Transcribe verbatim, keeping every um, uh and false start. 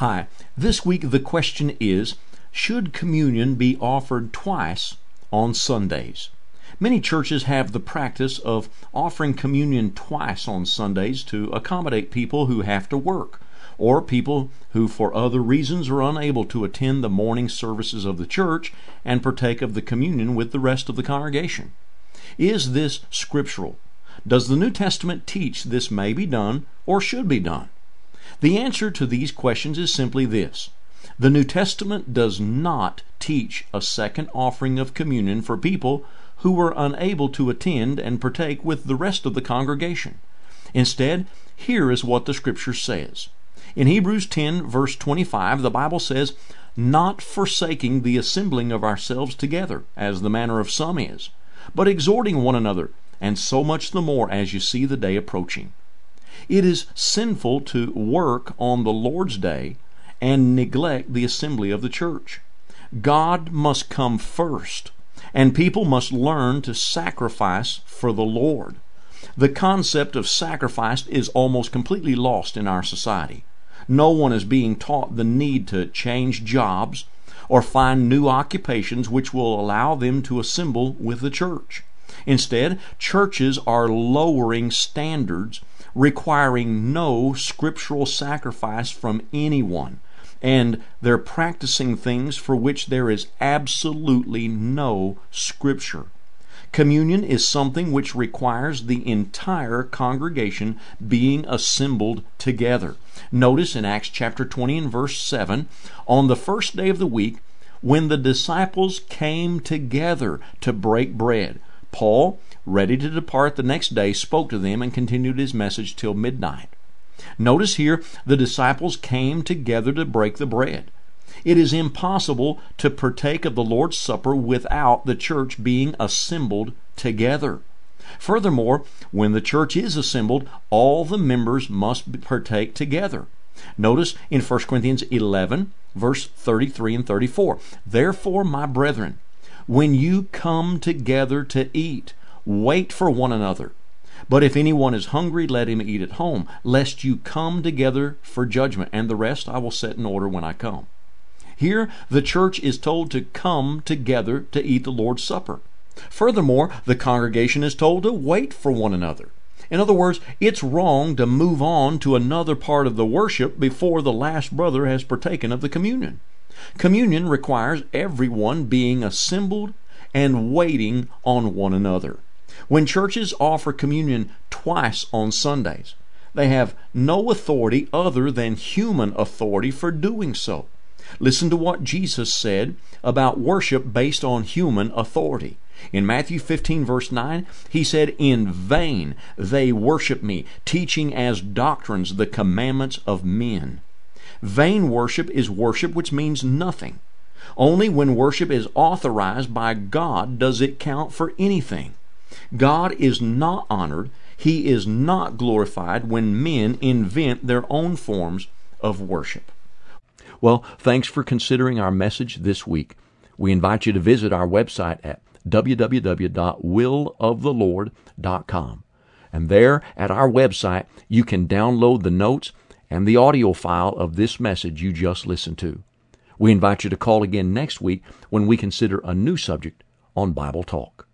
Hi, this week the question is, should communion be offered twice on Sundays? Many churches have the practice of offering communion twice on Sundays to accommodate people who have to work, or people who for other reasons are unable to attend the morning services of the church and partake of the communion with the rest of the congregation. Is this scriptural? Does the New Testament teach this may be done or should be done? The answer to these questions is simply this. The New Testament does not teach a second offering of communion for people who were unable to attend and partake with the rest of the congregation. Instead, here is what the Scripture says. In Hebrews ten, verse twenty-five, the Bible says, "Not forsaking the assembling of ourselves together, as the manner of some is, but exhorting one another, and so much the more as you see the day approaching." It is sinful to work on the Lord's Day and neglect the assembly of the church. God must come first, and people must learn to sacrifice for the Lord. The concept of sacrifice is almost completely lost in our society. No one is being taught the need to change jobs or find new occupations which will allow them to assemble with the church. Instead, churches are lowering standards, requiring no scriptural sacrifice from anyone, and they're practicing things for which there is absolutely no scripture. Communion is something which requires the entire congregation being assembled together. Notice in Acts chapter twenty and verse seven, on the first day of the week, when the disciples came together to break bread, Paul, ready to depart the next day, spoke to them and continued his message till midnight. Notice here, the disciples came together to break the bread. It is impossible to partake of the Lord's Supper without the church being assembled together. Furthermore, when the church is assembled, all the members must partake together. Notice in First Corinthians eleven, verse thirty-three and thirty-four, "Therefore, my brethren, when you come together to eat, wait for one another. But if anyone is hungry, let him eat at home, lest you come together for judgment, and the rest I will set in order when I come." Here, the church is told to come together to eat the Lord's Supper. Furthermore, the congregation is told to wait for one another. In other words, it's wrong to move on to another part of the worship before the last brother has partaken of the communion. Communion requires everyone being assembled and waiting on one another. When churches offer communion twice on Sundays, they have no authority other than human authority for doing so. Listen to what Jesus said about worship based on human authority. In Matthew fifteen, verse nine, he said, "In vain they worship me, teaching as doctrines the commandments of men." Vain worship is worship which means nothing. Only when worship is authorized by God does it count for anything. God is not honored, He is not glorified when men invent their own forms of worship. Well, thanks for considering our message this week. We invite you to visit our website at w w w dot will of the lord dot com. And there at our website, you can download the notes and the audio file of this message you just listened to. We invite you to call again next week when we consider a new subject on Bible Talk.